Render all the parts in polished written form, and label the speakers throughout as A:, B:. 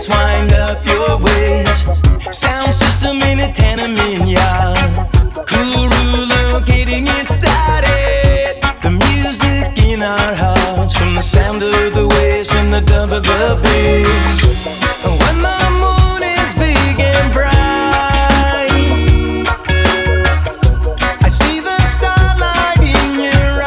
A: place, wind up your waist. Sound system in a tenement yard. Cool ruler getting it started. The music in our hearts, from the sound of the waves and the dub of the bass. When the moon is big and bright, I see the starlight in your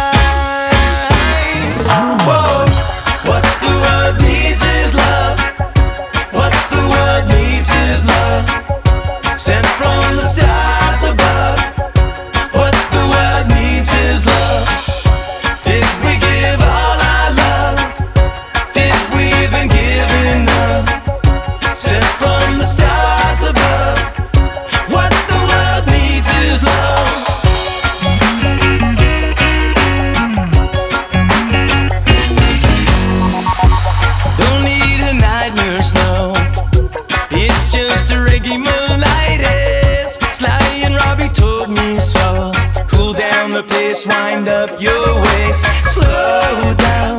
A: eyes. Whoa, what the world needs is love. What the world needs is love, sent from the stars above. What the world needs is love. Did we give all our love? Did we even give enough? Sent from the stars above. What the world needs is love. Don't need a night nurse, no. It's just a reggae melodies. Sly and Robbie told me so. Cool down the pace, wind up your waist. Slow down.